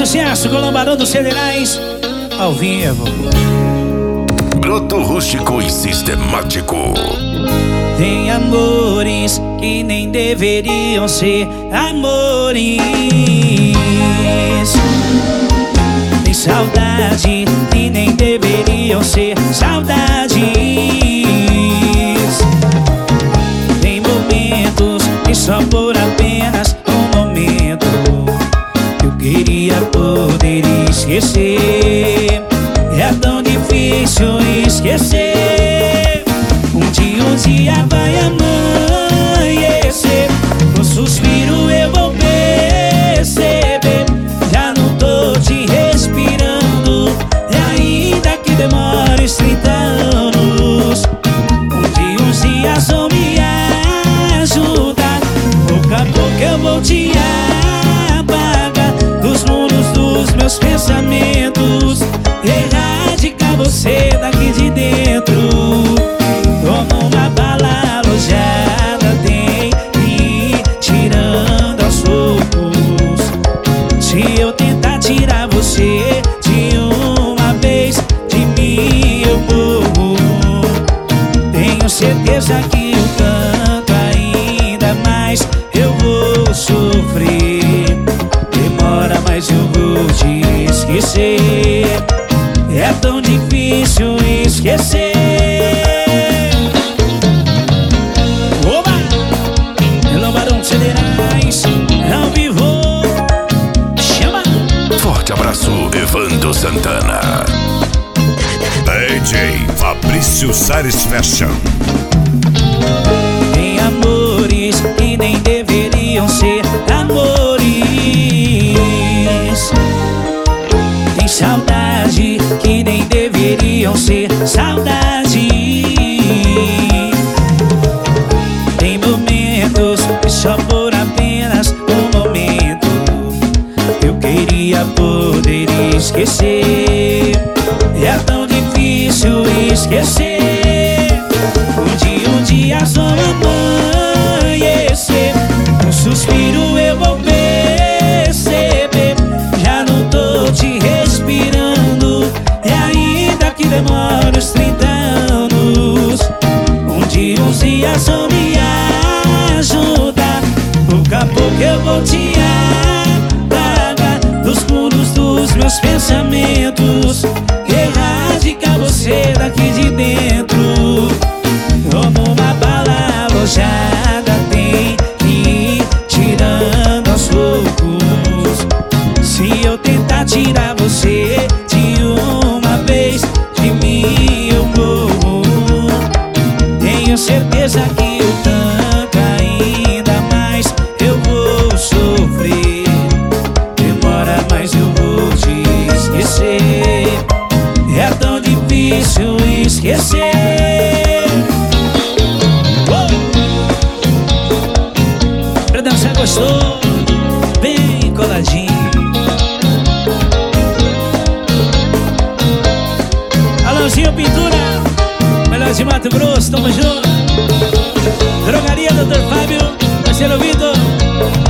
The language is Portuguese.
sucesso com o Lambarão dos Federais ao vivo. Broto rústico e sistemático. Tem amores que nem deveriam ser amores. Tem saudade que nem deveriam ser saudades. Tem momentos que só por apenas um momento eu queria poder esquecer. É tão difícil esquecer. Um dia vai amanhecer. No suspiro eu vou perceber. Já não tô te respirando. E ainda que demore os 30 anos, uns dias vão me ajudar. Pouco a pouco eu vou te apagar dos mundos dos meus pensamentos. Erradicar você daqui de dentro. Como uma bala alojada, tem me tirando aos poucos. Se eu tentar tirar você de uma vez de mim, eu morro. Tenho certeza que o tanto ainda mais eu vou sofrer. Demora, mas eu vou te esquecer. É tão difícil esquecer. Oba! É Lambarão dos Federais ao vivo. Chama! Forte abraço, Evandro Santana. DJ Fabrício Salles Fashion. Tem amores que nem deveriam ser amores. Tem saudade que nem deveriam ser saudade. Tem momentos que só por apenas um momento eu queria poder esquecer. É tão difícil esquecer. Um dia só amanhecer. Um suspiro eu vou perceber. Já não tô te respirando. E ainda que demore os 30 anos, uns dias vão me ajudar. Pouco a pouco eu vou te apagar dos mundos dos meus pensamentos. Erradicar você daqui de dentro. Como uma bala alojada, tem me tirando aos poucos. Se eu tentar tirar você de uma vez de mim, eu morro. Tenho certeza que o tanto ainda mais eu vou sofrer. Demora, mas eu vou te esquecer. É tão difícil esquecer. Pra dançar gostou, bem coladinho. Alôzinho Pintura, melhor de Mato Grosso, tamo junto. Drogaria Dr. Fábio, parceiro Vitor.